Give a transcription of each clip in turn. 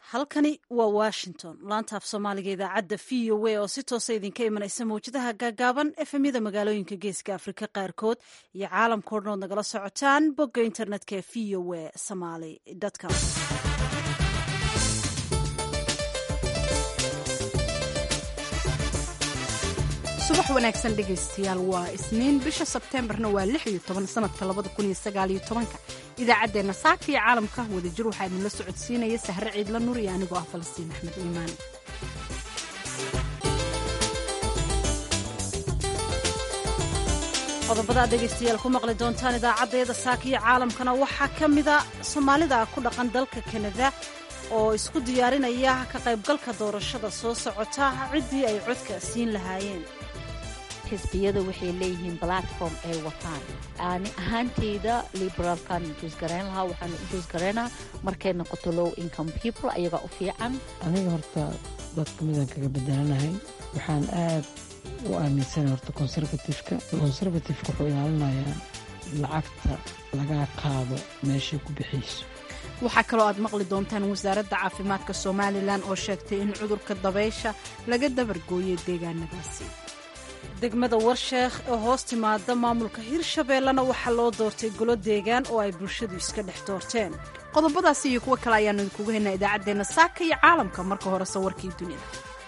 halkani waa washington laanta af soomaaliga idaacadda v o a oo si toosa idinka imanaysa mawjadaha gaagaaban efemyada magaalooyinka geeska afrika qaarkood iyo caalamkao dhan ood nagala socotaan bogga internetka ee v o a somaly com. subax wanaagsan dhegaystayaal waa isniin bisha sebteembarna waa 16 sanadka 2019 idaacaddeenna saaka iyo caalamka wadajir waxaa idinla socodsiinaya sahre ciidla nur iyo anigoo ah falastiin axmed iimaan. qodobada aad dhegaystayaal ku maqli doontaan idaacaddeeda saaka iyo caalamkana waxaa ka mida soomaalida ku dhaqan dalka kanada oo isku diyaarinaya ka qaybgalka doorashada soo socota ciddii ay codka siin lahaayeen. xisbiyada waxay leeyihiin platform ay wataan ani ahaanteyda liberaalkan juusgarayn lahaa waxaan u juusgaraynaa markay noqoto low income people ayagaa u fiican. aniga horta dadka midaan kaga bedelanahay waxaan aad u aaminsana horta conservativeka wuxuu ilaalinayaa lacagta laga qaado meeshay ku bixiyso. waxaa kaloo aad maqli doontaan wasaaradda caafimaadka somalilan oo sheegtay in cudurka dabaysha laga dabargooyay deegaanadaasi. degmada warsheekh oo hoos timaada maamulka hirshabeellena waxaa loo doortay golo deegaan oo ay bulshadu iska dhex doorteen. qodobadaasi iyo kuwo kale ayaanu idinkugu haynaa idaacaddeenna saaka iyo caalamka marka hore sawarkii dunida.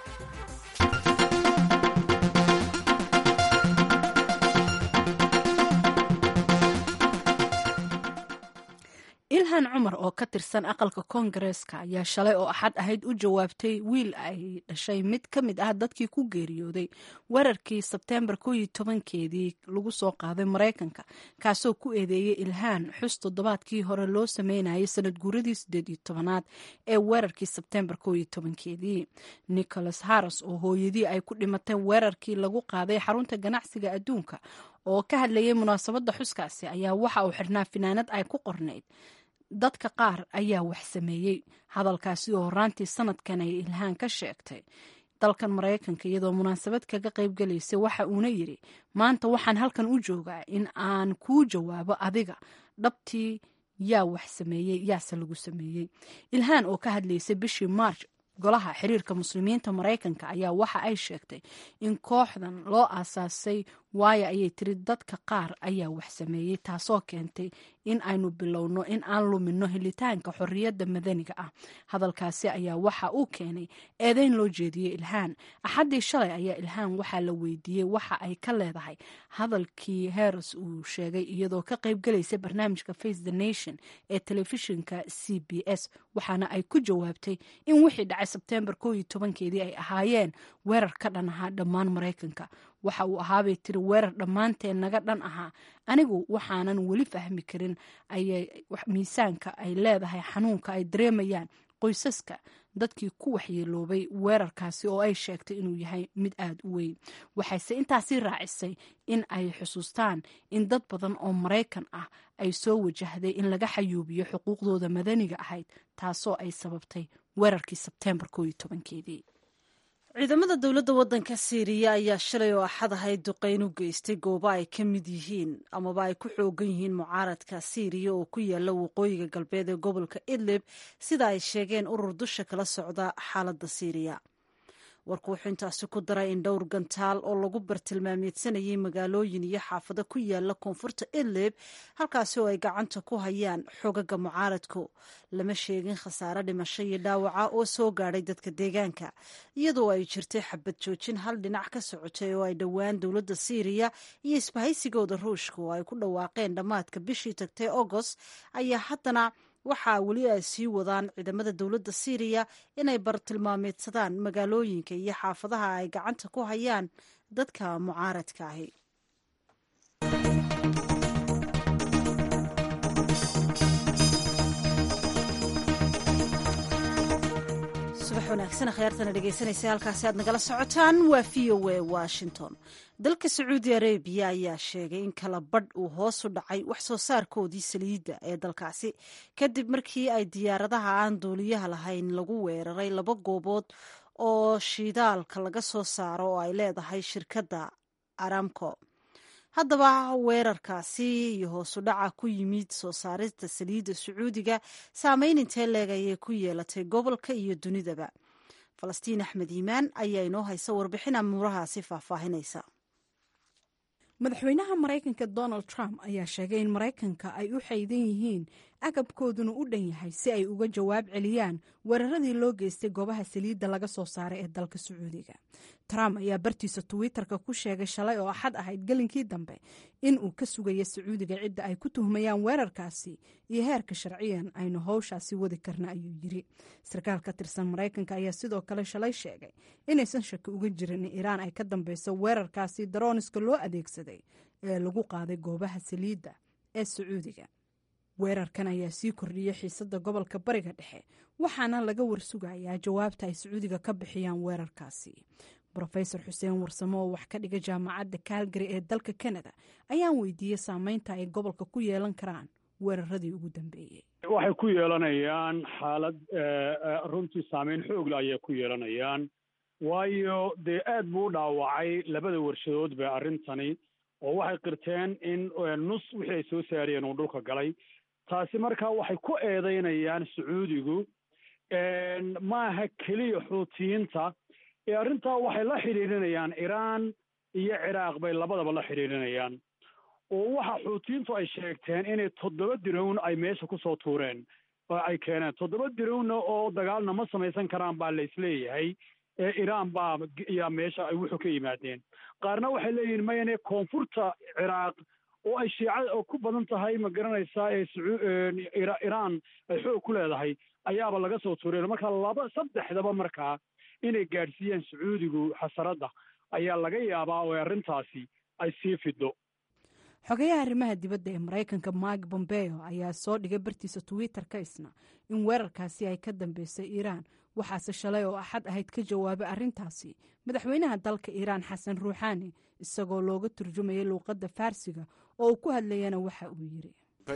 ilhan cumar oo ka tirsan aqalka koongareeska ayaa shalay oo axad ahayd u jawaabtay wiil ay dhashay mid ka mid ah dadkii ku geeriyooday weerarkii sebteembar 11keedii lagu soo qaaday maraykanka kaasoo ku eedeeyey ilhaan xus toddobaadkii hore loo sameynayay sanad guuradii 18aad ee weerarkii sebteembar 11keedii. nicholas harris oo hooyadii ay ku dhimatay weerarkii lagu qaaday xarunta ganacsiga adduunka oo ka hadlayay munaasabadda xuskaasi ayaa waxa uu xirnaa finaanad ay ku qornayd dadka qaar ayaa wax sameeyey. hadalkaasi oo horaantii sanadkan ay ilhaan ka sheegtay dalkan maraykanka iyadoo munaasabad kaga qaybgalaysay waxa uuna yidhi maanta waxaan halkan u joogaa in aan kuu jawaabo adiga dhabtii yaa wax sameeyey yaase lagu sameeyey. ilhaan oo ka hadlaysay bishii march golaha xiriirka muslimiinta maraykanka ayaa waxa ay sheegtay in kooxdan loo aasaasay waayo ayay tiri dadka qaar ayaa wax sameeyey taasoo keentay in aynu bilowno in aan lumino helitaanka xorriyadda madaniga ah. hadalkaasi ayaa waxa uu keenay eedeyn loo jeediyey ilhaan. axaddii shalay ayaa ilhaan waxaa la weydiiyey waxa ay ka leedahay hadalkii harris uu sheegay iyadoo ka qaybgalaysay barnaamijka face the nation ee telefishinka c b s waxaana ay ku jawaabtay in wixii dhacay sebteembar 11keedii ay ahaayeen weerar ka dhan ahaa dhammaan maraykanka. waxa uu ahaabay tiri weerar dhammaanteen naga dhan ahaa anigu waxaanan weli fahmi karin miisaanka ay leedahay xanuunka ay dareemayaan qoysaska dadkii ku waxyeeloobay weerarkaasi oo ay sheegtay inuu yahay mid aad u weyn. waxayse intaasi raacisay in ay xusuustaan in dad badan oo maraykan ah ay soo wajahday in laga xayuubiyo xuquuqdooda madaniga ahayd taasoo ay sababtay weerarkii sebteembar 11keedii. ciidamada dowladda waddanka siiriya ayaa shalay oo axad ahayd duqeyn u geystay goobo ay ka mid yihiin amaba ay ku xoogan yihiin mucaaradka siiriya oo ku yaala waqooyiga galbeed ee gobolka idlib sida ay sheegeen urur dusha kala socda xaaladda siiriya. warku wuxuu intaasi ku daray in dhowr gantaal oo lagu bartilmaameedsanayay magaalooyin iyo xaafado ku yaala koonfurta idlib halkaasi oo ay gacanta ku hayaan xogaga mucaaradku. lama sheegin khasaare dhimasho iyo dhaawaca oo soo gaadhay dadka deegaanka iyadoo ay jirtay xabad joojin hal dhinac ka socotay oo ay dhowaan dowladda siiriya iyo isbahaysigooda ruushka oo ay ku dhawaaqeen dhammaadka bishii tagtay agost ayaa haddana waxaa weli ay sii wadaan ciidamada dowladda siiriya inay bartilmaameedsadaan magaalooyinka iyo xaafadaha ay gacanta ku hayaan dadka mucaaradka ahi. subax wanaagsan khyaartana dhegaysanaysa halkaasi aad nagala socotaan waa v o a washington. dalka sacuudi arabiya ayaa sheegay in kala badh uu hoos u dhacay wax soo saarkoodii saliidda ee dalkaasi kadib markii ay diyaaradaha aan duuliyaha lahayn lagu weeraray 2 goobood oo shidaalka laga soo saaro oo ay leedahay shirkadda aramco. haddaba weerarkaasi iyo hoosu dhaca ku yimid soo saarista saliidda sacuudiga saameyn intee leeg ayay ku yeelatay gobolka iyo dunidaba. falastiin axmed iimaan ayaa inoo haysa warbixin amuurahaasi faahfaahinaysa. madaxweynaha maraykanka donald trump ayaa sheegay in maraykanka ay u xaydan yihiin agabkooduna u dhan yahay si ay uga jawaab celiyaan weeraradii loo geystay goobaha saliidda laga soo saaray ee dalka sacuudiga. trump ayaa bartiisa twitter-ka ku sheegay shalay oo axad ahayd gelinkii dambe in uu ka sugayo sacuudiga cidda ay ku tuhmayaan weerarkaasi iyo heerka sharciyan aynu howshaasi wadi karna ayuu yiri. sarkaal ka tirsan maraykanka ayaa sidoo kale shalay sheegay inaysan shaki uga jirin in iiraan ay ka dambeyso weerarkaasi darooniska loo adeegsaday ee lagu qaaday goobaha saliidda ee sacuudiga. weerarkan ayaa sii kordhiyey xiisadda gobolka bariga dhexe waxaana laga warsugayaa jawaabta ay sacuudiga ka bixiyaan weerarkaasi. rofesor xuseen warsamo oo wax ka dhiga jaamacadda calgary ee dalka canada ayaan weydiiyey saameynta ay gobolka ku yeelan karaan weeraradii ugu dambeeyey. waxay ku yeelanayaan xaalad runtii saameyn xoogla ayay ku yeelanayaan, waayo dee aad buu u dhaawacay labada warshadoodba arrintani, oo waxay qirteen in nus wixii ay soo saariyeen uu dhulka galay. taasi markaa waxay ku eedeynayaan sacuudigu maaha keliya xuutiyiinta ee arrintaa waxay la xidhiidhinayaan iiraan iyo ciraaq bay labadaba la xidhiidhinayaan. oo waxa xuutiyiintu ay sheegteen inay 7 dirown ay meesha ku soo tuureen oo ay keeneen 7 dirowna oo dagaalna ma samaysan karaan baa la isleeyahay ee iiraan baa iyo meesha ay wuxuu ka yimaadeen. qaarna waxay leeyihiin mayne koonfurta ciraaq oo ay shiicada oo ku badan tahay ma garanaysaa ee iiraan ay xoog ku leedahay ayaaba laga soo tuureen. marka saddexdaba markaa inay gaadhsiiyaan sacuudigu xasaradda ayaa laga yaabaa oo arrintaasi ay sii fido. xogayaha arrimaha dibadda ee maraykanka mike pompeo ayaa soo dhigay bartiisa twitter-ka isna in weerarkaasi ay ka dambeysay iiraan, waxaase shalay oo axad ahayd ka jawaabay arrintaasi madaxweynaha dalka iiraan xasan ruuxaani isagoo looga turjumayay luuqadda faarsiga oo uu ku hadlayana waxa uu yiri.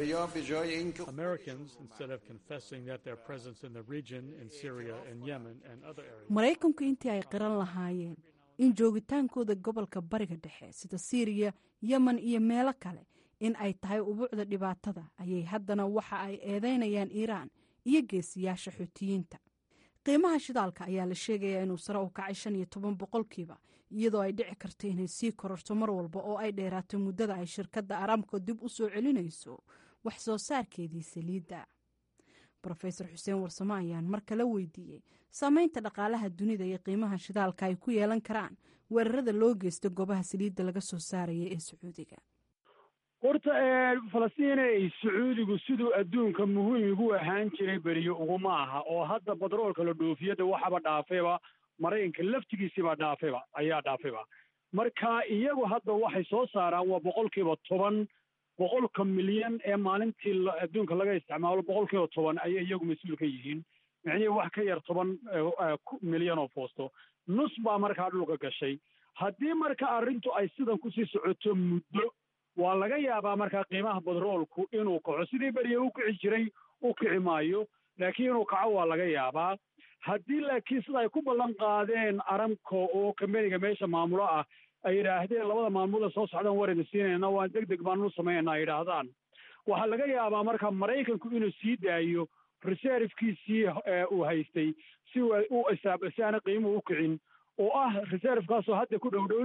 maraykanku intii ay qiran lahaayeen in joogitaankooda gobolka bariga dhexe sida siiriya, yemen iyo meelo kale in ay tahay ubuucda dhibaatada, ayay haddana waxa ay eedeynayaan iiraan iyo geesiyaasha xuutiyiinta. qiimaha shidaalka ayaa la sheegayaa inuu sare u kacay 15% iyadoo ay dhici karto inay sii kororto mar walba oo ay dheeraato muddada ay shirkadda aramco dib u soo celinayso wax soo saarkeedii saliidda. rofesor xuseen warsamo ayaan mar kale weydiiyey saameynta dhaqaalaha dunida iyo qiimaha shidaalka ay ku yeelan karaan weerarada loo geysta goobaha saliidda laga soo saaraya ee sacuudiga. horta falastiinay sacuudigu siduu adduunka muhiim ugu ahaan jiray beriyo uguma aha, oo hadda batroolka la dhoofiyada waxaba dhaafayba maraykanka laftigiisiibaa dhaafayba. marka iyagu hadda waxay soo saaraan waa 10% 100 milyan ee maalintii adduunka laga isticmaalo 10% ayay iyagu mas-uul ka yihiin. macnihii wax ka yar 10 milyan oo foosto, nus baa markaa dhulka gashay. haddii marka arrintu ay sidan kusii socoto muddo waa laga yaabaa markaa qiimaha batroolku inuu kaco, sidii beriya u kici jiray u kici maayo, laakiin inuu kaco waa laga yaabaa. haddii laakiin sida ay ku ballan qaadeen aramco oo kambaniga meesha maamulo ah ay yidhaahdeen labada maalmood soo socdaan warayna siinayna waan degdeg baanu samaynaa ay yidhaahdaan, waxaa laga yaabaa marka maraykanku inuu sii daayo reservekiisii uu haystay si si aana qiimuhu u kicin, oo ah reservekaasoo hadda ku dhow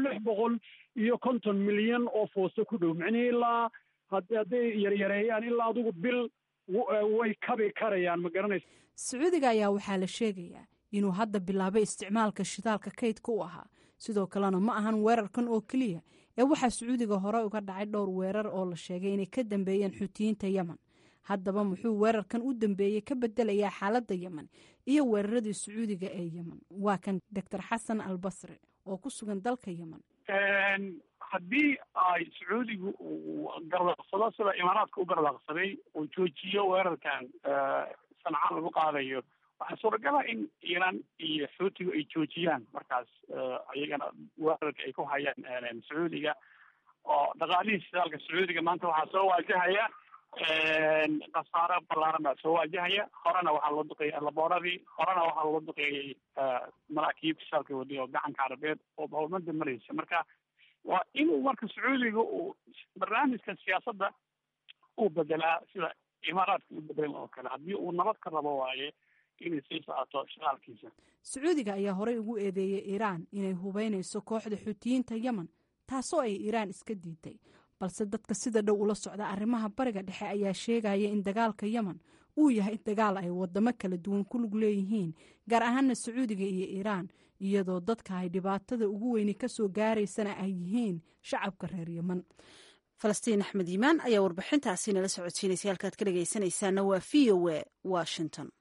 650 milyan oo foosto ku dhow. macnihii ilaa hadday yaryareeyaan ilaa adigu bil way kabi karayaan, ma garanaysa. sacuudiga ayaa waxaa la sheegayaa inuu hadda bilaabay isticmaalka shidaalka kaydka u ahaa. sidoo kalena ma ahan weerarkan oo keliya ee waxaa sacuudiga hore uga dhacay dhowr weerar oo la sheegay inay ka dambeeyeen xuutiyiinta yemen. haddaba muxuu weerarkan u dambeeyey ka bedelayaa xaaladda yemen iyo weeraradii sacuudiga ee yemen? waa kan doctor xasan albasri oo ku sugan dalka yemen. haddii ay sacuudigu gardaaqsado sida imaaraadka u gardaaqsaday uu joojiyo weerarkan sanca lagu qaadayo, waxaa suuragala in iiraan iyo xuutigu ay joojiyaan markaas iyagana weerarka ay ku hayaan sacuudiga. oo dhaqaalihii shidaalka sacuudiga maanta waxaa soo waajahaya khasaaro ballaaran baa soo waajahaya. horena waxaa loo duqeeyey labooradii, horena waxaa loo duqeeyey maraakiib shidaalka wadi oo gacanka carabeed oo howlmada maraysa. marka waa inuu marka sacuudiga uu barnaamijka siyaasadda uu bedelaa sida imaaraadka u bedelan oo kale haddii uu nabad ka rabo waaye inay sii socoto shaqaalkiisa. sacuudiga ayaa horey ugu eedeeyey iiraan inay hubeynayso kooxda xuutiyiinta yemen taasoo ay iiraan iska diiday, balse dadka sida dhow ula socda arrimaha bariga dhexe ayaa sheegaya in dagaalka yemen uu yahay dagaal ay wadamo kala duwan ku lug leeyihiin, gaar ahaana sacuudiga iyo iiraan, iyadoo dadka ay dhibaatada ugu weyni kasoo gaaraysana ay yihiin shacabka reer yemen. falastiin axmed yimaan ayaa warbixintaasi nala socodsiinaysay. halkaad ka dhegaysanaysaana waa VOA Washington.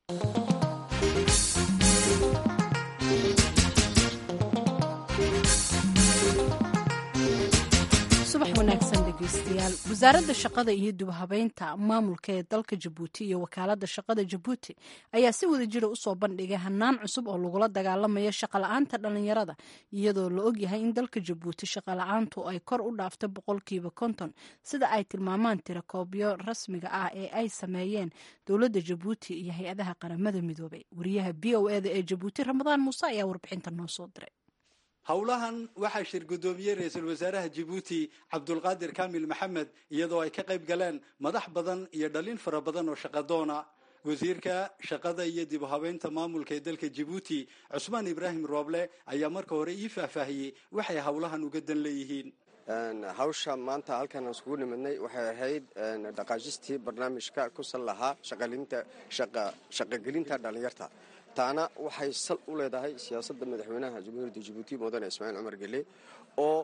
subax wanaagsan dhegeystayaal. wasaaradda shaqada iyo dubhabeynta maamulka ee dalka jabuuti iyo wakaaladda shaqada jabuuti ayaa si wada jira usoo bandhigay hanaan cusub oo lagula dagaalamayo shaqala-aanta dhalinyarada, iyadoo la ogyahay in dalka jabuuti shaqala-aantu ay kor u dhaafta 50%, sida ay tilmaamaan tirakoobyo rasmiga ah ee ay sameeyeen dowladda jabuuti iyo hay-adaha qaramada midoobay. wariyaha BOA-da ee jabuuti Ramadaan Muuse ayaa warbixinta noo soo diray. howlahan waxaa shir gudoomiyey ra-iisul wasaaraha jabuuti cabdulqaadir kaamil maxamed, iyadoo ay ka qayb galeen madax badan iyo dhalin fara badan oo shaqadoona. wasiirka shaqada iyo dib u habeynta maamulka ee dalka jabuuti cusmaan ibraahim rooble ayaa marka hore ii faahfaahiyey waxay howlahan uga dan leeyihiin. hawsha maanta halkan aan isugu nimidnay waxay ahayd dhaqaajistii barnaamijka ku sal lahaa shaqagelinta dhalinyarta. taana waxay sal u leedahay siyaasadda madaxweynaha jamhuuriyadda jabuuti mudane ismaaciil cumar gelle oo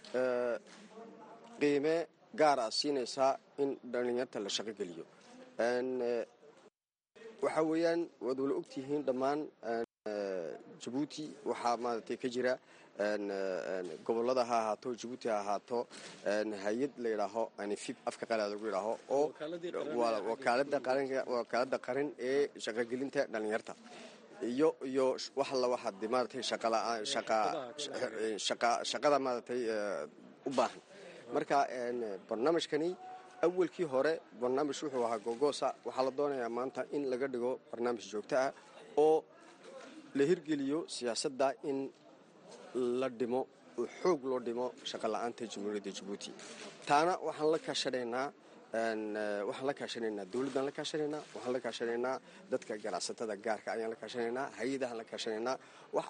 qiime gaar ah siinaysaa in dhalinyarta la shaqogeliyo. waxa weeyaan waad wala ogtihiin dhammaan jabuuti waxaa maaragtay ka jira gobolada ha ahaato jabuuti ha ahaato hay-ad la yidhaaho anifib afka qalaad lagu yidhaaho oo wakaalada qaran ee shaqogelinta dhalinyarta iyo wax alla waxaad maaragtay shaqada maaragtay u baahan. marka barnaamijkani awalkii hore barnaamij wuxuu ahaa gogoosa. waxaa la doonayaa maanta in laga dhigo barnaamij joogto ah oo la hirgeliyo siyaasadda in la dhimo oo xoog loo dhimo shaqo la-aanta jamhuuriyadda jabuuti. taana waxaan la kaashanaynaa dowladdan la kaashanaynaa, waxaan la kaashanaynaa dadka ganacsatada gaarka ayaan la kaashanaynaa, hay-adahaan la kaashanaynaa, wax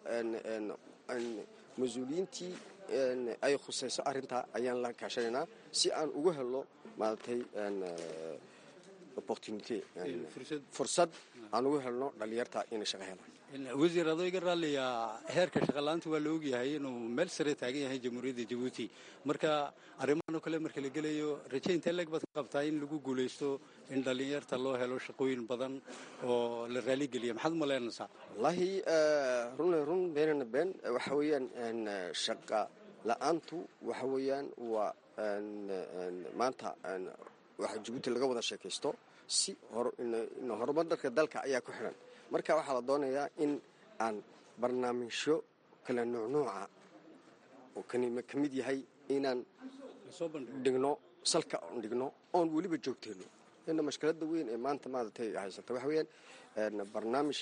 mas-uuliyiintii ay khusayso arrintaa ayaan la kaashanaynaa si aan ugu helno maaragtay opportunity fursad aan ugu helno dhalinyarta inay shaqo helaan. wasiir adoo iga raalliya heerka shaqalaanta waa la ogyahay inuu meel sare taagan yahay jamhuuriyadda jabuuti. marka arrimahan oo kale marka la gelayo rajaynta leeg baad ka qabtaa in lagu guulaysto in dhalinyarta loo helo shaqooyin badan oo la raaligeliya? maxaad u malaynaysaa? wallaahi run beenana been waxa weeyaan shaqa la-aantu waxa weeyaan waa maanta waxa jabuuti laga wada sheekaysto si horumarka dalka ayaa ku xiran. marka waxaa la doonayaa in aan barnaamijyo kala nuucnuuca oo ka mid yahay inaan dhigno salka oon dhigno oon weliba joogteyno. ina mashkiladda weyn ee maanta maaragtay haysata waxa weeyaan barnaamij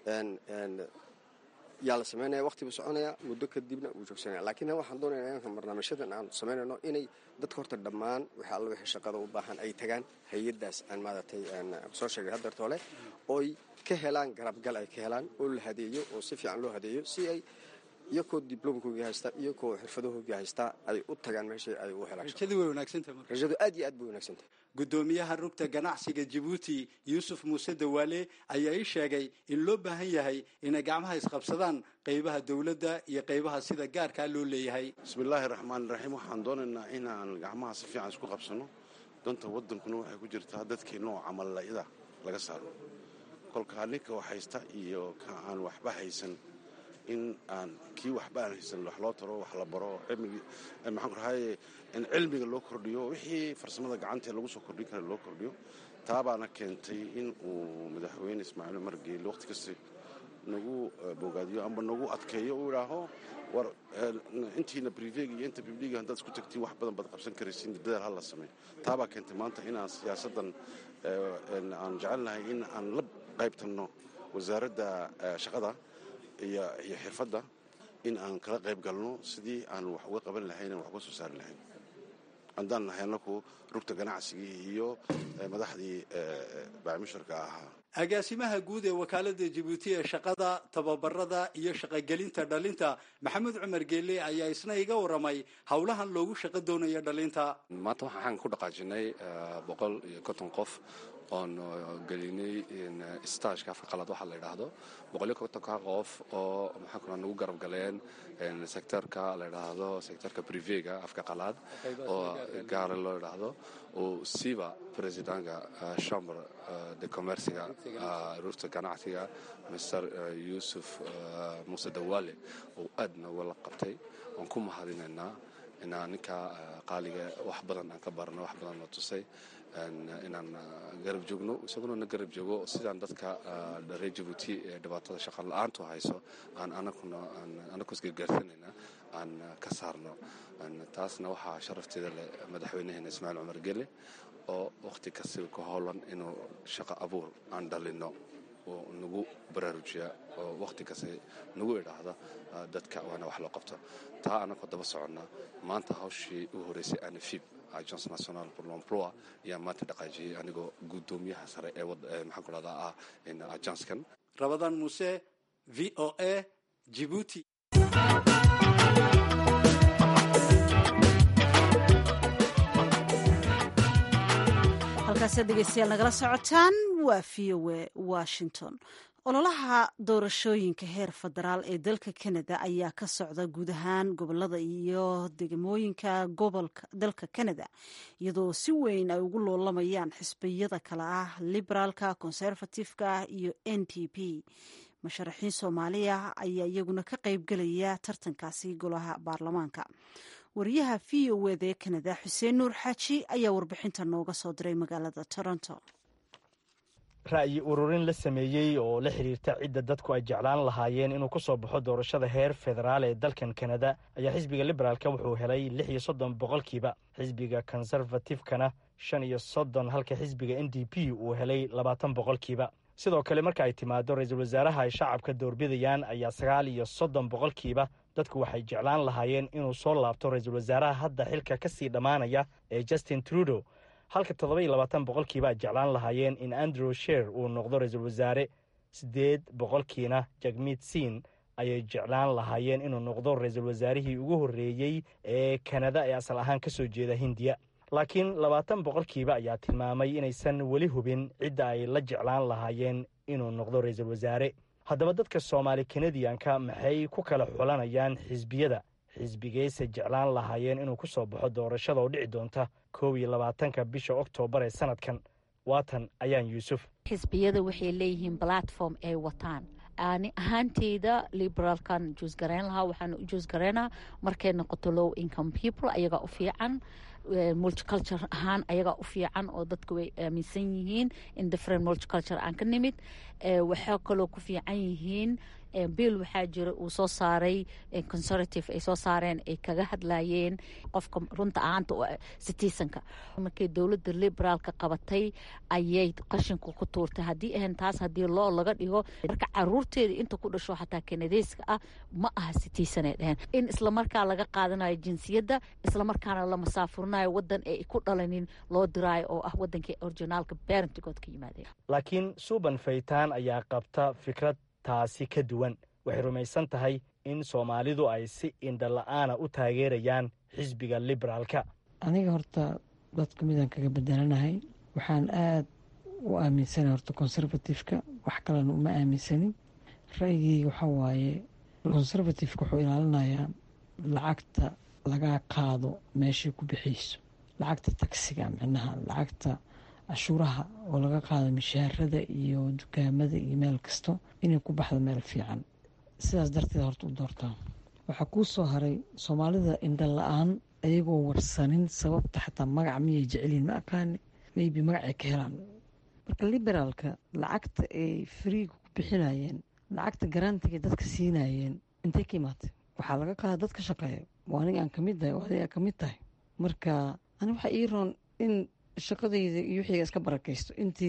yaa la sameynaya, waqti buu soconaya, muddo kadibna wuu joogsanaya. laakiin waxaan doonayaa in barnaamijyadan aan samaynayno inay dadka horta dhammaan wixii alla wixii shaqada u baahan ay tagaan hay-addaas aan maaragtay soo sheegay haddeertoole ooy ka helaan garabgal ay ka helaan oo la hadeeyo oo si fiican loo hadeeyo si ay iyakoo diblomkooga haysta iyakoo xirfadahooga haysta ay u tagaan meesha ay u helaan. rajadu way wanaagsantahay marka. rajadu aad iyo aad bay wanaagsantahay. gudoomiyaha rugta ganacsiga jabuuti yuusuf muuse dawaale ayaa ii sheegay in loo baahan yahay inay gacmaha isqabsadaan qaybaha dowladda iyo qaybaha sida gaarkaa loo leeyahay. bismillaahi raxmaani raxiim. waxaan doonaynaa inaan gacmaha si fiican isku qabsano. danta wadankuna waxay ku jirtaa dadkii nooca mallayda laga saaro. kolkaa ninka wax haysta iyo ka aan waxba haysan in aan kii waxba aan haysan wax loo taro, wax la baro, maxaan rahaye in cilmiga loo kordhiyo, wixii farsamada gacanta lagu soo kordhin kara loo kordhiyo. taabaana keentay in uu madaxweyne ismaaciil cumar geelle waqti kasta nagu bogaadiyo amba nagu adkeeyo uu idhaaho war intiina brivega iyo inta bibliga haddaad isku tagtiin wax badan baad qabsan karaysiin, dadaal hala sameeyo. taabaa keentay maanta inaan siyaasaddan aan jecelnahay in aan la qaybtanno wasaaradda shaqada iyo xirfadda in aan kala qayb galno sidii aan wax uga qaban lahayn wax uga soo saari lahayn haddaan nahay annaku rugta ganacsigii iyo madaxdii baamisharka ahaa. agaasimaha guud ee wakaalada Djibouti ee shaqada tababarada iyo shaqagelinta dhalinta Maxamed Cumar Geelle ayaa isna iga waramay hawlahan loogu shaqo doonayo dhalinta. maanta waxaan ku dhaqaajinay 150 qof oon gelinay stage ka qalad waxa la yiraahdo 150 qof oo maxaa kuna nagu garab galeen sektorka la yiraahdo sektorka privega afka qalad oo gaar loo yiraahdo oo siba presidentka chambre de commerce rufta ganacsiga Mr. Yusuf Musa Dawale oo aadna wala qabtay oo ku mahadinaynaa ninka qaaliga wax badan aan ka barno wax badan oo tusay inaan garab joogno isaguna garab joogo sidaan dadka reer Djibouti ee dhibaatada shaqo la'aantu hayso aan anaku isgaarsanayna aan ka saarno taasna waxa sharafteeda leh madaxweynaha Ismaaciil Cumar Geelle oo waqti kasta ku howlan inuu shaqo abuur aan dhalino oo nagu baraarujiya oo waqti kasta nagu idhaahda dadka waana wax loo qabto taa anaku daba soconna maanta hawshii u horeysay aan FIB Agence Nationale pour l'Emploi iyo maanta dhaqaajiyay anigoo gudoomiyaha sare ee maxaan ku radaa in agencekan. Ramadan Muse, VOA, Djibouti. halkaas dhegeystayaal nagala socotaan waa VOA Washington. ololaha doorashooyinka heer federaal ee dalka Canada ayaa ka socda guud ahaan gobolada iyo degmooyinka gobolka dalka Canada iyadoo si weyn ay ugu loolamayaan xisbiyada kala ah liberaalka, conservative-ka iyo NDP. musharaxiin Soomaaliya ayaa iyaguna ka qayb galaya tartankaasi golaha baarlamaanka. wariyaha VOA ee Canada Xuseen Nuur Xaaji ayaa warbixinta nooga soo diray magaalada Toronto. ra'yi ururin la sameeyey oo la xiriirta cidda dadku ay jeclaan lahaayeen inuu ku soo baxo doorashada heer federaal ee dalkan Canada ayaa xisbiga liberaalka wuxuu helay 36%, xisbiga conservative-kana 35%, halka xisbiga NDP uu helay 20%. sidoo kale marka ay timaado ra'iisul wasaaraha ay shacabka doorbidayaan ayaa 39%. dadku waxay jeclaan lahaayeen inuu soo laabto ra'iisul wasaaraha hadda xilka ka sii dhamaanaya ee Justin Trudeau, halka 27% ay jeclaan lahaayeen in Andrew Scheer uu noqdo ra'iisul wasaare. 8% Jagmeet Singh ayay jeclaan lahaayeen inuu noqdo ra'iisul wasaarihii ugu horeeyay ee Canada ee asal ahaan ka soo jeeda Hindiya. laakiin 20% ayaa tilmaamay inaysan weli hubin cidda ay la jeclaan lahaayeen inuu noqdo ra'iisul wasaare. haddaba dadka Soomaali Canadianka maxay ku kala xulanayaan xisbiyada? xisbigeysa jeclaan lahaayeen inuu ku soo baxo doorashada oo dhici doonta 21 bisha Oktoobar ee sanadkan. waatan ayaan Yuusuf. xisbiyada waxay leeyihiin platform ay wataan. ani ahaanteyda liberalkan juus gareyn lahaa waxaan u juus gareynaa markay noqoto low income people ayaga u fiican, multiculture ahaan ayaga u fiican oo dadku way aaminsan yihiin in different multiculture aan ka nimid. waxaa kaloo ku fiican yihiin bill waxaa jira uu soo saaray conservative ay soo saareen ay kaga hadlayeen qofka runta ahaanta citizenka. markay dowladda liberaalka qabatay ayay qashinku ku tuurtay. haddii ahan taas haddii loo laga dhigo marka caruurteeda inta ku dhasho xataa kanadeyska ah ma aha citizen ay dhaheen in islamarkaa laga qaadanayo jinsiyadda islamarkaana la masaafurinayo wadan ay ku dhalanin loo diraayo oo ah wadankii originaalka parentigood ka yimaadeen. laakiin Suuban Faytaan ayaa qabta fikrad taasi ka duwan. waxay rumaysan tahay in Soomaalidu ay si indhala'aana u taageerayaan xisbiga liberaalka. aniga horta dadka midaan kaga bedelanahay waxaan aad u aaminsanahay horta conservative-ka, wax kalena uma aaminsanin. ra'yigeyga waxaa waaye conservative-ka wuxuu ilaalinayaa lacagta laga qaado meeshay ku bixiyso, lacagta taksiga, micnaha lacagta cashuuraha oo laga qaado mishaarada iyo dukaamada iyo meel kasto inay ku baxdo meel fiican. sidaas darteed horta u doortaa. waxaa kuu soo haray Soomaalida indhan la-aan ayagoo warsanin sababta xataa magac miyay jecelyihin ma aqaani, maybe magacay ka helaan. marka liberaalka lacagta ay friiga ku bixinayeen, lacagta garantiga dadka siinayeen intay ka imaatay? waxaa laga qaada dadka shaqeeya. waa aniga aan kamid tahay, waa adiga kamid tahay. marka ani waxaa ii roon in shaqadayda iyo wixii iska barakaysto intii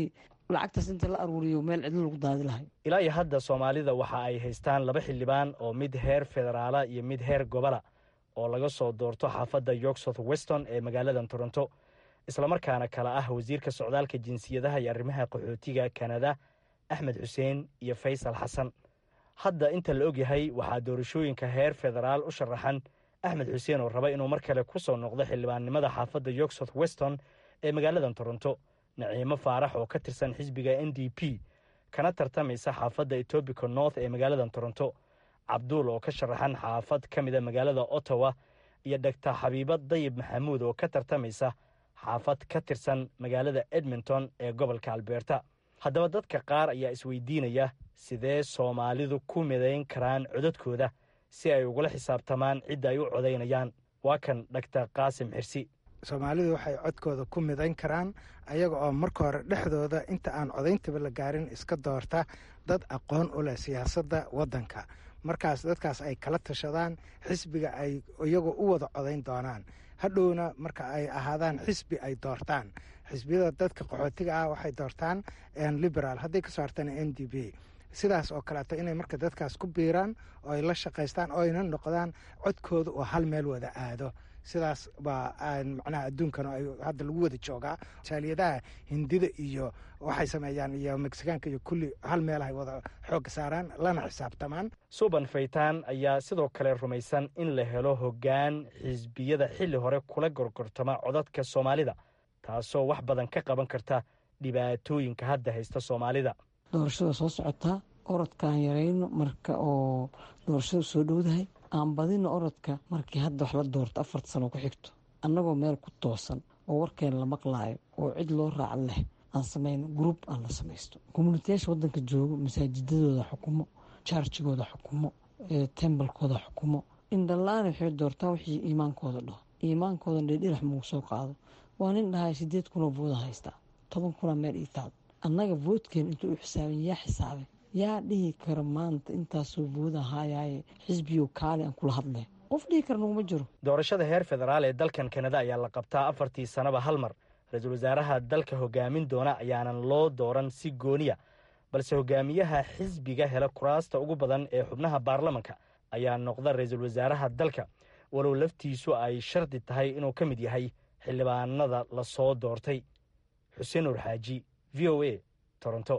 lacagtaas inta la aruuriyo meel cidlo lagu daadi lahay. ilaa iyo hadda soomaalida waxa ay haystaan 2 xildhibaan oo mid heer federaala iyo mid heer gobola oo laga soo doorto xaafadda York South Weston ee magaalada Toronto, islamarkaana kala ah wasiirka socdaalka jinsiyadaha iyo arrimaha qaxootiga Canada Axmed Xuseen iyo Faysal Xasan. hadda inta la ogyahay waxaa doorashooyinka heer federaal u sharaxan Axmed Xuseen oo raba inuu mar kale ku soo noqdo xildhibaannimada xaafadda York South Weston ee magaalada Toronto. Naciimo Faarax oo ka tirsan xisbiga NDP kana tartamaysa xaafadda Etobicoke North ee magaalada Toronto, Cabduul oo ka sharaxan xaafad ka mid ah magaalada Ottawa, iyo Dr. Xabiibad Dayib Maxamuud oo ka tartamaysa xaafad ka tirsan magaalada Edmonton ee gobolka Alberta. haddaba dadka qaar ayaa isweydiinaya sidee Soomaalidu ku midayn karaan codadkooda si ay ugula xisaabtamaan cidda ay u codaynayaan. waa kan Dr. Qaasim Xirsi. Soomaalidu waxay codkooda ku midayn karaan ayaga oo marka hore dhexdooda inta aan codayntaba la gaarin iska doorta dad aqoon u leh siyaasadda waddanka. markaas dadkaas ay kala tashadaan xisbiga ay iyagu u wada codayn doonaan. hadhowna marka ay ahaadaan xisbi ay doortaan. xisbiyada dadka qaxootiga ah waxay doortaan liberal, hadday ka saartaan NDP. sidaas oo kaleeto inay marka dadkaas ku biiraan oo ay la shaqaystaan oo ayna noqdaan codkooda oo hal meel wada aado. sidaas baa macnaha adduunkan ay hadda lagu wada joogaa. jaaliyadaha hindida iyo waxay sameeyaan iyo meksikaanka iyo kulli hal meelahay wada xoogga saaraan lana xisaabtamaan. Suban Faytaan ayaa sidoo kale rumaysan in la helo hoggaan xisbiyada xilli hore kula gorgortama codadka Soomaalida, taasoo wax badan ka qaban karta dhibaatooyinka hadda haysta Soomaalida. doorashada soo socotaa orodkaan yarayno marka oo doorashadu soo dhowdahay, aan badino orodka markii hadda wax la doorto 4 sano ku xigto, annagoo meel ku toosan oo warkeen la maqlaayo oo cid loo raac leh aan samayno group aan la samaysto. communityaasha waddanka joogo masaajidadooda xukumo, charjigooda xukumo, tembalkooda xukumo. indhalaan waxay doortaan wixii iimaankooda dhaho. iimaankooda dheedhirax muu soo qaado. waa nin dhahay 8 kun oo booda haystaa, 10 kun meel ii taal. annaga voodkeen intuu u xisaabin yaa xisaabay, yaa dhihi kara maanta intaasoo booda haayaaye xisbiyo kaali aan kula hadlay. qof dhihi kara naguma jiro. doorashada heer federaal ee dalkan Kanada ayaa la qabtaa 4 sanaba hal mar. ra-iisul wasaaraha dalka hogaamin doona ayaanan loo dooran si gooniya, balse hogaamiyaha xisbiga hela kuraasta ugu badan ee xubnaha baarlamanka ayaa noqda ra-iisul wasaaraha dalka, walow laftiisu ay shardi tahay inuu ka mid yahay xildhibaanada la soo doortay. Xuseen Nuur Xaaji, VOA, Toronto.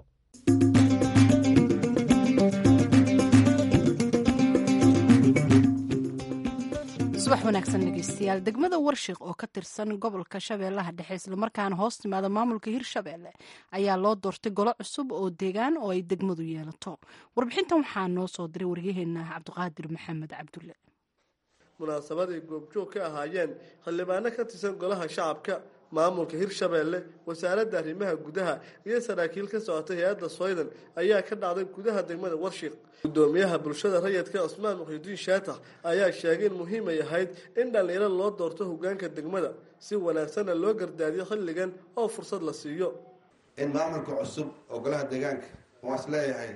subax wanaagsan dhegeystayaal. degmada Warshiq oo ka tirsan gobolka Shabeellaha Dhexe islamarkaana hoos timaada maamulka Hirshabeelle ayaa loo doortay golo cusub oo deegaan oo ay degmadu yeelato. warbixintan waxaa noo soo diray waryaheena Cabdiqaadir Maxamed Cabdulle. munaasabaday goobjoog ka ahaayeen xildhibaano ka tirsan golaha shacabka, maamulka Hirshabeelle, wasaaradda arrimaha gudaha iyo saraakiil ka socotay hay'adda Sweden ayaa ka dhacday gudaha degmada Warshiq. gudoomiyaha bulshada rayidka Cusmaan Muxiidiin Shaatax ayaa sheegay in muhiim ay ahayd in dhalinyaro loo doorto hoggaanka degmada si wanaagsan loo gardaadiyo xilligan oo fursad la siiyo. in maamulka cusub oo golaha deegaanka waa isleeyahay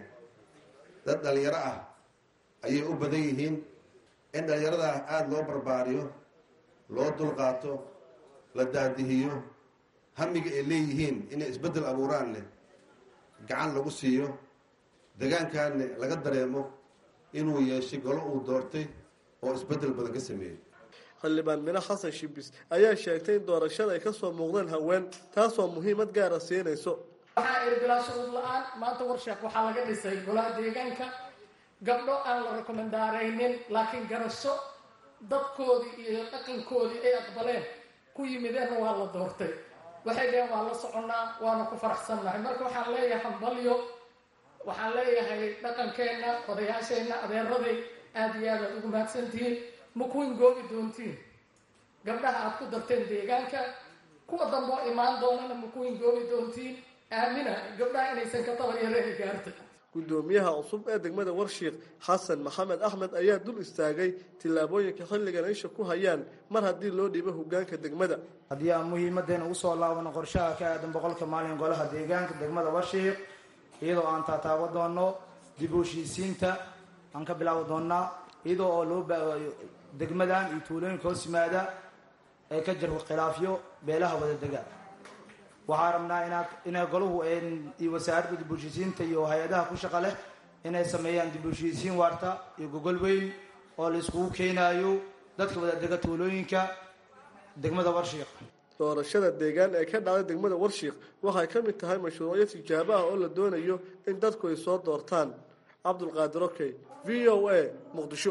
dad dhalinyaro ah ayay u badan yihiin. in dhalinyarada aada loo barbaariyo, loo dulqaato, la daadihiyo, hamiga ay leeyihiin inay isbeddel abuuraan leh gacan lagu siiyo, deegaankaanne laga dareemo inuu yeeshay golo uu doortay oo isbeddel badan ka sameeyey. xildhibaan Mino Xasan Shibis ayaa sheegtay in doorashada ay ka soo muuqdeen haween, taasoo muhiimad gaara siinayso. waxaa irbilaashuud la-aan maanta Warshiq waxaa laga dhisay golaha deegaanka gabdho aan la rekomendaaraynin, laakiin garasho dadkoodii iyo dhaqankoodii ay aqbaleen ku yimideenna waa la doortay. waxay dhaheen waa la soconnaa, waana ku faraxsannahay. marka waxaan leeyahay hambalyo, waxaan leeyahay dhaqankeenna, odayaasheenna, adeeraday aad iyo aad aad ugu mahadsantihiin. ma kuwin goobi doontiin gabdhaha aad ku darteen deegaanka, kuwa damboo imaan doonana ma kuwin goobi doontiin. aamina gabdhaha inaysan ka tabayareeni gaartay. gudoomiyaha cusub ee degmada Warshiq Xasan Maxamed Axmed ayaa dul istaagay tillaabooyinka xilligan ay ku hayaan mar haddii loo dhiibo hoggaanka degmada. haddii aan muhiimadeena ugu soo laabano qorshaha ka aadan 100 maalin golaha deegaanka degmada Warshiq, iyadoo aan taataabo doono dib u heshiisiinta aan ka bilaawi doonaa, iyadoo oo loo baahayo degmadan iyo tuulooyinka hoos yimaada ay ka jiro khilaafyo beelaha wada degaan. waxaan rabnaa inay golahu iyo wasaaradda dib u heshiisiinta iyo hay-adaha ku shaqa leh inay sameeyaan dib u heshiisiin waarta iyo gogol weyn oo la iskugu keenayo dadka wadadega tuulooyinka degmada warshiiq doorashada deegaan ee ka dhacday degmada warshiiq waxay ka mid tahay mashruucyo tijaabo ah oo la doonayo in dadku ay soo doortaan. cabdulqaadir okey, v o a, muqdisho.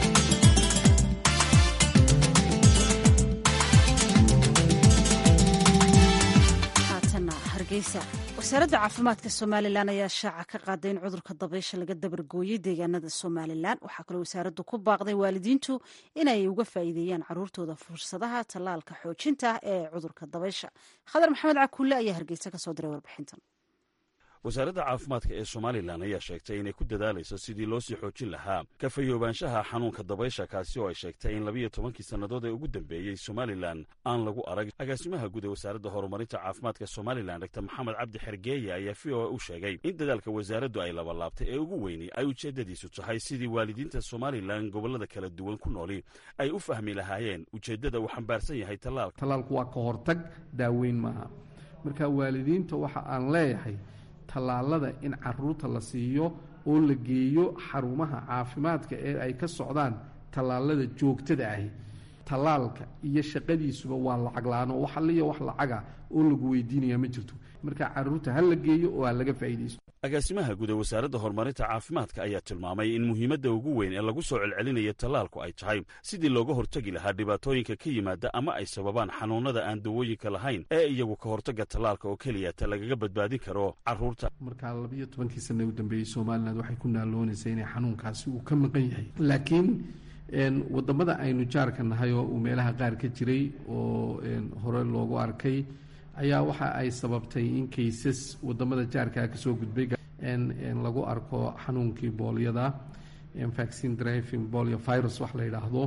wasaaradda caafimaadka somalilan ayaa shaaca ka qaaday in cudurka dabaysha laga dabargooyey deegaanada somalilan. waxaa kaloo wasaaraddu ku baaqday waalidiintu inay uga faa'iideeyaan caruurtooda fursadaha tallaalka xoojinta ee cudurka dabaysha. khadar maxamed cakuule ayaa hargeysa ka soo diray warbixintan. wasaaradda caafimaadka ee somalilan ayaa sheegtay inay ku dadaalayso sidii loo sii xoojin lahaa ka fayoobaanshaha xanuunka dabaysha, kaasi oo ay sheegtay in 12 sannadood ee ugu dambeeyey somalilan aan lagu arag. agaasimaha guud ee wasaaradda horumarinta caafimaadka somalilan dr maxamed cabdi xergeeye ayaa v o a u sheegay in dadaalka wasaaraddu ay labalaabtay ee ugu weyni ay ujeeddadiisu tahay sidii waalidiinta somalilan gobollada kala duwan ku nooli ay u fahmi lahaayeen ujeeddada uu xambaarsan yahay tallaalka. tallaalku waa ka hortag, daaweyn maaha. marka waalidiinta waxa aan leeyahay tallaalada in caruurta la siiyo oo la geeyo xarumaha caafimaadka ee ay ka socdaan tallaalada joogtada ahi. tallaalka iyo shaqadiisuba waa lacag la-aan oo wax alliya wax lacaga oo lagu weydiinaya ma jirto. marka caruurta ha la geeyo oo ha laga faa'iidaysto. agaasimaha guud ee wasaaradda horumarinta caafimaadka ayaa tilmaamay in muhiimadda ugu weyn ee lagu soo celcelinayo tallaalku ay tahay sidii looga hortagi lahaa dhibaatooyinka ka yimaada ama ay sababaan xanuunnada aan dawooyinka lahayn ee iyagu ka hortagga tallaalka oo keliyata lagaga badbaadin karo carruurta. markaa 12 sanna u dambeeyey somalilan waxay ku naaloonaysa inay xanuunkaasi uu ka maqan yahay, laakiin wadamada aynu jaarka nahay oo uu meelaha qaar ka jiray oo hore loogu arkay ayaa waxa ay sababtay in kaysas wadamada jaarkaa kasoo gudbay lagu arko xanuunkii boolyada, vaccine driving polio virus wax la yidhaahdo.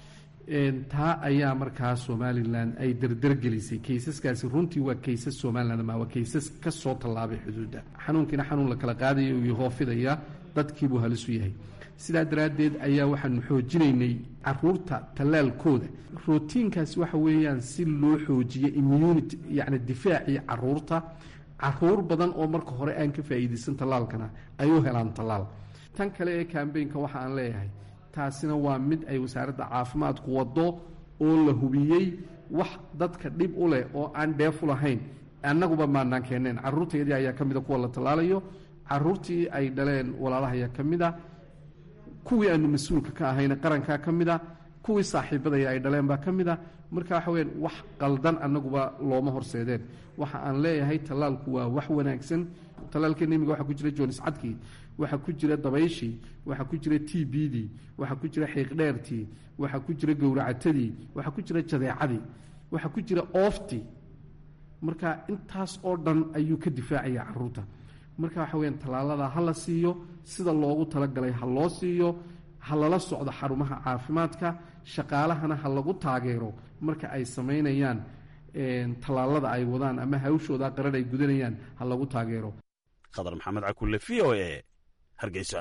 taa ayaa markaa somalilan ay dardargelisay. kaysaskaasi runtii waa kaysas somalilan ma waa kaysas ka soo tallaabay xuduudda. xanuunkiina xanuun la kala qaadaya uu hoofidaya, dadkiibuu halisu yahay. sidaa daraaddeed ayaa waxaanu xoojinaynay caruurta tallaalkooda. rootiinkaasi waxa weeyaan si loo xoojiyo immunity, yacni difaacii caruurta. caruur badan oo marka hore aan ka faa'iidaysan tallaalkana ay u helaan tallaal. tan kale ee kambeynka waxa aan leeyahay taasina waa mid ay wasaaradda caafimaadku waddo oo la hubiyey wax dadka dhib u leh oo aan dheefu lahayn annaguba maanaan keenneen. caruurteedii ayaa ka mida kuwa la tallaalayo, caruurtii ay dhaleen walaalaha ayaa ka mid a, kuwii aanu mas-uulka ka ahayna qarankaa ka mid a, kuwii saaxiibadaya ay dhaleen baa ka mid a. marka waxa weyaan wax qaldan annaguba looma horseedeen. waxa aan leeyahay tallaalku waa wax wanaagsan. tallaalkeena imiga waxaa ku jira jonis cadkii, waxaa ku jira dabayshii, waxaa ku jira t b dii, waxaa ku jira xiiqdheertii, waxaa ku jira gowracatadii, waxaa ku jira jadeecadii, waxaa ku jira ooftii. marka intaas oo dhan ayuu ka difaacaya caruurta. marka waxa weyaan tallaalada ha la siiyo, sida loogu talagalay ha loo siiyo, ha lala socdo xarumaha caafimaadka, shaqaalahana ha lagu taageero marka ay samaynayaan tallaalada ay wadaan ama hawshooda qarar ay gudanayaan ha lagu taageero. khadar maxamed cakulle, v o a, hargeysa.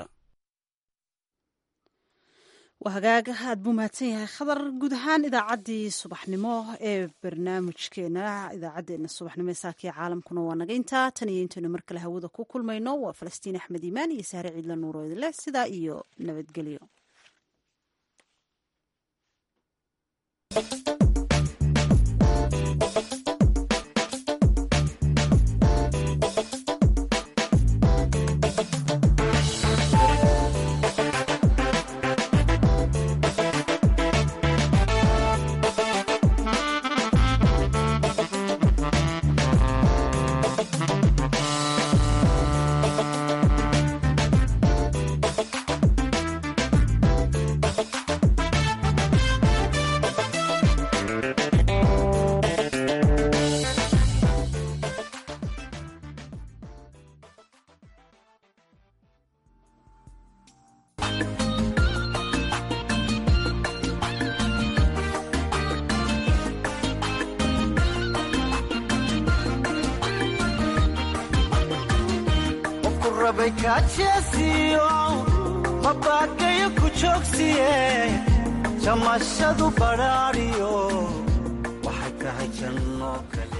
waa hagaag aad buu mahadsan yahay khadar. guud ahaan idaacaddii subaxnimo ee barnaamijkeena idaacaddeenna subaxnimo ee saakii caalamkuna waa naga intaa. tan iyo intaynu mar kale hawada ku kulmayno waa falastiin axmed iimaan iyo sahre ciidla nuuro idinleh sidaa iyo nabadgelyo. mabagayo ku joogsiye jamashadu badhaadhiyo waxay tahay janno kale.